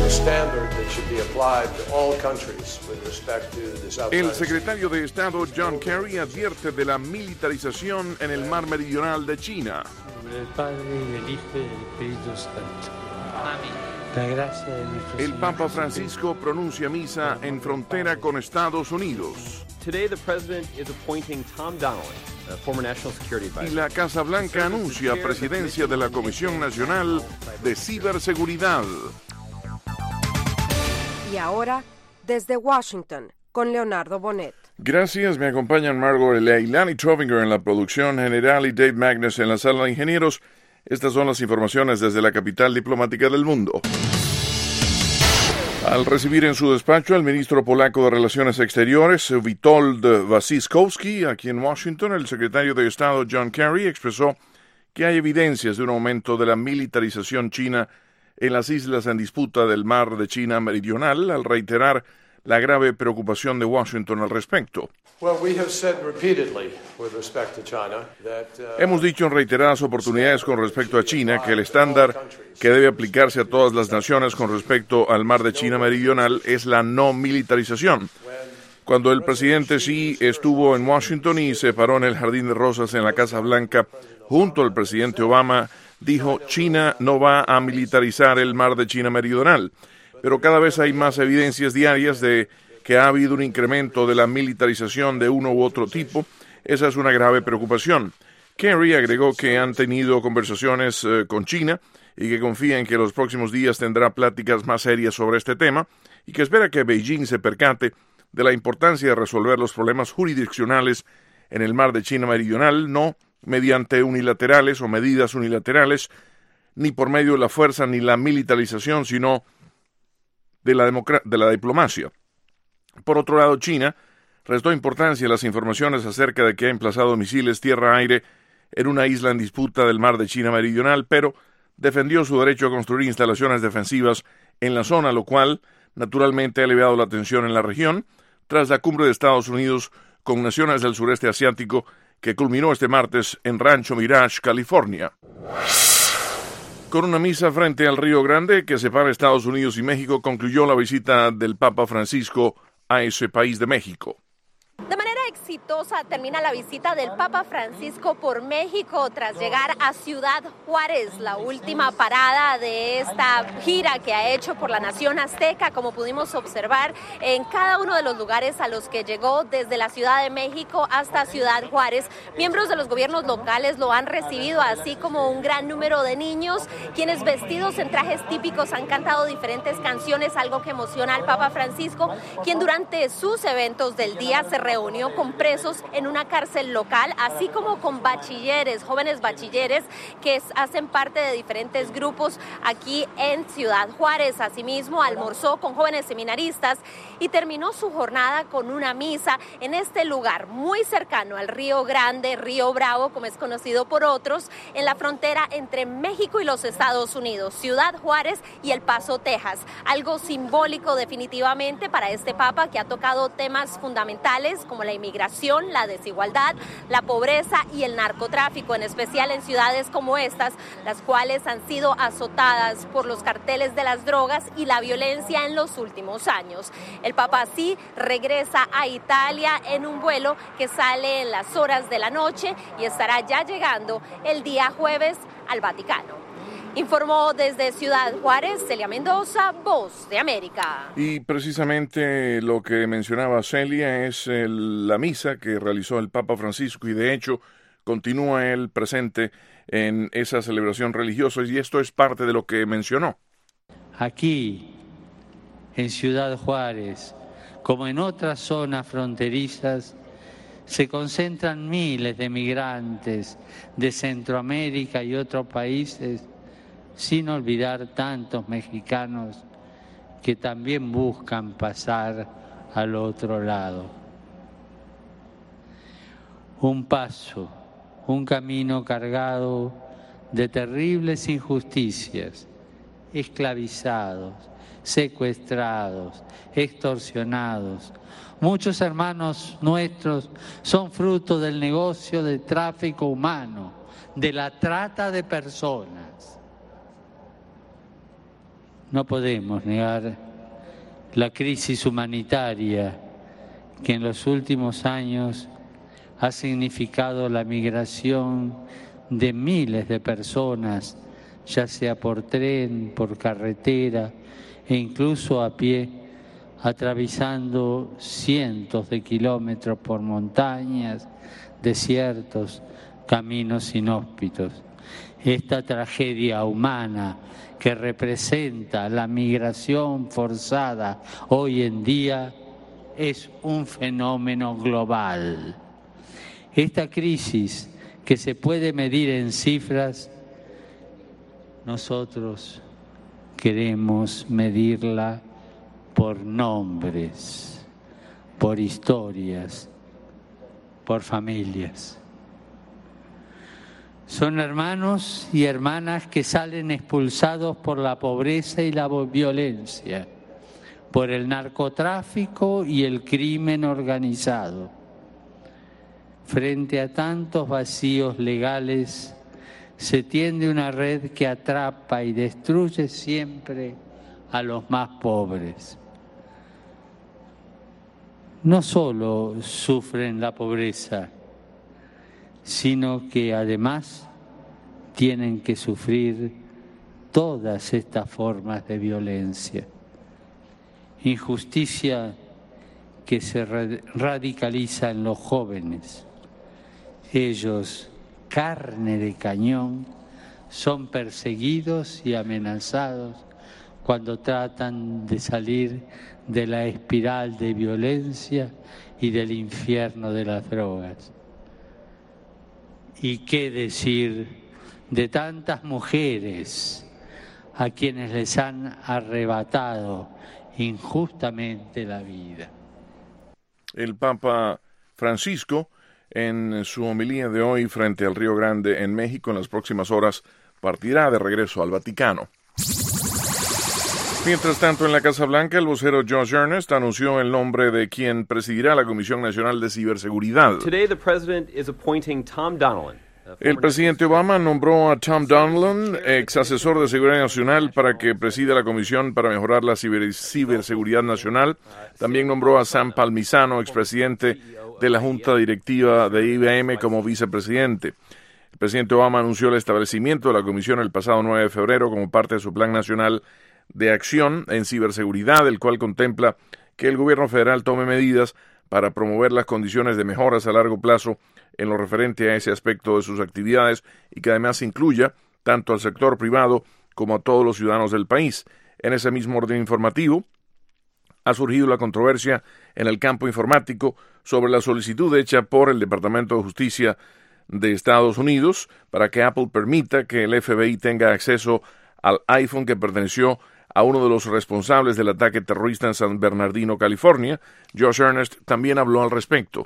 El secretario de Estado John Kerry advierte de la militarización en el mar meridional de China. Del Padre, del Hijo y del Espíritu Santo. Amén. La gracia de nuestro El Señor Papa Jesucristo. Francisco pronuncia misa en frontera con Estados Unidos. Today, the president is appointing Tom Donnelly, a former national security Y advisor. la Casa Blanca anuncia presidencia de la Comisión Nacional de Ciberseguridad. Y ahora, desde Washington, con Leonardo Bonet. Gracias, me acompañan Margot Leilani Trovinger en la producción general y Dave Magnus en la sala de ingenieros. Estas son las informaciones desde la capital diplomática del mundo. Al recibir en su despacho al ministro polaco de Relaciones Exteriores, Witold Wasiszkowski, aquí en Washington, el secretario de Estado John Kerry expresó que hay evidencias de un aumento de la militarización china en las islas en disputa del mar de China Meridional, al reiterar la grave preocupación de Washington al respecto. Hemos dicho en reiteradas oportunidades con respecto a China que el estándar que debe aplicarse a todas las naciones con respecto al mar de China Meridional es la no militarización. Cuando el presidente Xi estuvo en Washington y se paró en el Jardín de Rosas en la Casa Blanca junto al presidente Obama, dijo: China no va a militarizar el mar de China Meridional. Pero cada vez hay más evidencias diarias de que ha habido un incremento de la militarización de uno u otro tipo. Esa es una grave preocupación. Kerry agregó que han tenido conversaciones con China y que confía en que los próximos días tendrá pláticas más serias sobre este tema y que espera que Beijing se percate de la importancia de resolver los problemas jurisdiccionales en el mar de China Meridional, no mediante unilaterales o medidas unilaterales, ni por medio de la fuerza ni la militarización, sino de la diplomacia. Por otro lado, China restó importancia a las informaciones acerca de que ha emplazado misiles tierra-aire en una isla en disputa del mar de China Meridional, pero defendió su derecho a construir instalaciones defensivas en la zona, lo cual naturalmente ha elevado la tensión en la región, tras la cumbre de Estados Unidos con naciones del sureste asiático que culminó este martes en Rancho Mirage, California. Con una misa frente al Río Grande que separa Estados Unidos y México, concluyó la visita del Papa Francisco a ese país de México. De manera exitosa termina la visita del Papa Francisco por México tras llegar a Ciudad Juárez, la última parada de esta gira que ha hecho por la nación azteca, como pudimos observar en cada uno de los lugares a los que llegó desde la Ciudad de México hasta Ciudad Juárez. Miembros de los gobiernos locales lo han recibido, así como un gran número de niños, quienes vestidos en trajes típicos han cantado diferentes canciones, algo que emociona al Papa Francisco, quien durante sus eventos del día se reunió con presos en una cárcel local, así como con bachilleres, jóvenes bachilleres que hacen parte de diferentes grupos aquí en Ciudad Juárez. Asimismo, almorzó con jóvenes seminaristas y terminó su jornada con una misa en este lugar muy cercano al Río Grande, Río Bravo, como es conocido por otros, en la frontera entre México y los Estados Unidos, Ciudad Juárez y El Paso, Texas. Algo simbólico definitivamente para este Papa, que ha tocado temas fundamentales como la inmigración, la desigualdad, la pobreza y el narcotráfico, en especial en ciudades como estas, las cuales han sido azotadas por los carteles de las drogas y la violencia en los últimos años. El Papa sí regresa a Italia en un vuelo que sale en las horas de la noche y estará ya llegando el día jueves al Vaticano. Informó desde Ciudad Juárez, Celia Mendoza, Voz de América. Y precisamente lo que mencionaba Celia es la misa que realizó el Papa Francisco y de hecho continúa él presente en esa celebración religiosa y esto es parte de lo que mencionó. Aquí, en Ciudad Juárez, como en otras zonas fronterizas, se concentran miles de migrantes de Centroamérica y otros países, sin olvidar tantos mexicanos que también buscan pasar al otro lado. Un paso, un camino cargado de terribles injusticias, esclavizados, secuestrados, extorsionados. Muchos hermanos nuestros son fruto del negocio de tráfico humano, de la trata de personas. No podemos negar la crisis humanitaria que en los últimos años ha significado la migración de miles de personas, ya sea por tren, por carretera e incluso a pie, atravesando cientos de kilómetros por montañas, desiertos, caminos inhóspitos. Esta tragedia humana que representa la migración forzada hoy en día es un fenómeno global. Esta crisis que se puede medir en cifras, nosotros queremos medirla por nombres, por historias, por familias. Son hermanos y hermanas que salen expulsados por la pobreza y la violencia, por el narcotráfico y el crimen organizado. Frente a tantos vacíos legales, se tiende una red que atrapa y destruye siempre a los más pobres. No solo sufren la pobreza, sino que además tienen que sufrir todas estas formas de violencia. Injusticia que se radicaliza en los jóvenes. Ellos, carne de cañón, son perseguidos y amenazados cuando tratan de salir de la espiral de violencia y del infierno de las drogas. ¿Y qué decir de tantas mujeres a quienes les han arrebatado injustamente la vida? El Papa Francisco, en su homilía de hoy frente al Río Grande en México, en las próximas horas partirá de regreso al Vaticano. Mientras tanto, en la Casa Blanca, el vocero Josh Earnest anunció el nombre de quien presidirá la Comisión Nacional de Ciberseguridad. El presidente Obama nombró a Tom Donilon, ex asesor de Seguridad Nacional, para que presida la Comisión para mejorar la ciberseguridad nacional. También nombró a Sam Palmisano, expresidente de la Junta Directiva de IBM, como vicepresidente. El presidente Obama anunció el establecimiento de la comisión el pasado 9 de febrero como parte de su Plan Nacional de Acción en Ciberseguridad, el cual contempla que el gobierno federal tome medidas para promover las condiciones de mejoras a largo plazo en lo referente a ese aspecto de sus actividades y que además incluya tanto al sector privado como a todos los ciudadanos del país. En ese mismo orden informativo, ha surgido la controversia en el campo informático sobre la solicitud hecha por el Departamento de Justicia de Estados Unidos para que Apple permita que el FBI tenga acceso al iPhone que perteneció a uno de los responsables del ataque terrorista en San Bernardino, California. Josh Earnest también habló al respecto.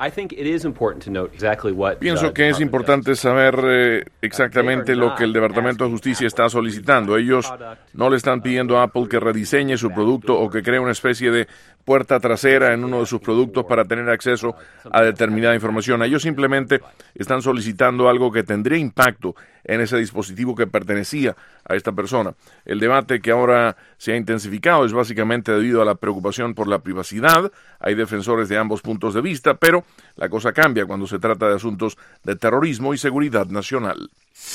Pienso que es importante saber exactamente lo que el Departamento de Justicia está solicitando. Ellos no le están pidiendo a Apple que rediseñe su producto o que cree una especie de puerta trasera en uno de sus productos para tener acceso a determinada información. Ellos simplemente están solicitando algo que tendría impacto en ese dispositivo que pertenecía a esta persona. El debate que ahora se ha intensificado es básicamente debido a la preocupación por la privacidad. Hay defensores de ambos puntos de vista, pero la cosa cambia cuando se trata de asuntos de terrorismo y seguridad nacional.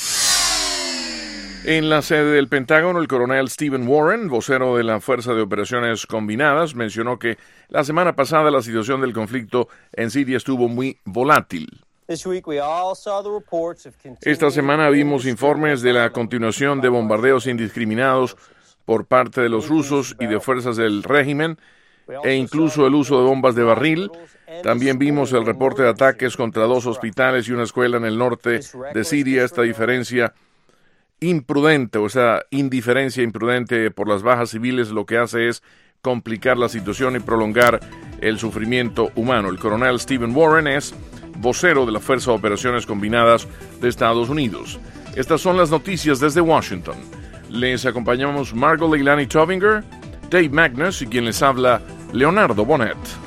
En la sede del Pentágono, el coronel Stephen Warren, vocero de la Fuerza de Operaciones Combinadas, mencionó que la semana pasada la situación del conflicto en Siria estuvo muy volátil. Esta semana vimos informes de la continuación de bombardeos indiscriminados por parte de los rusos y de fuerzas del régimen, e incluso el uso de bombas de barril. También vimos el reporte de ataques contra 2 hospitales y una escuela en el norte de Siria. Esta indiferencia imprudente por las bajas civiles lo que hace es complicar la situación y prolongar el sufrimiento humano. El coronel Stephen Warren es vocero de la Fuerza de Operaciones Combinadas de Estados Unidos. Estas son las noticias desde Washington. Les acompañamos Margot Leilani Tovinger, Dave Magnus y quien les habla, Leonardo Bonet.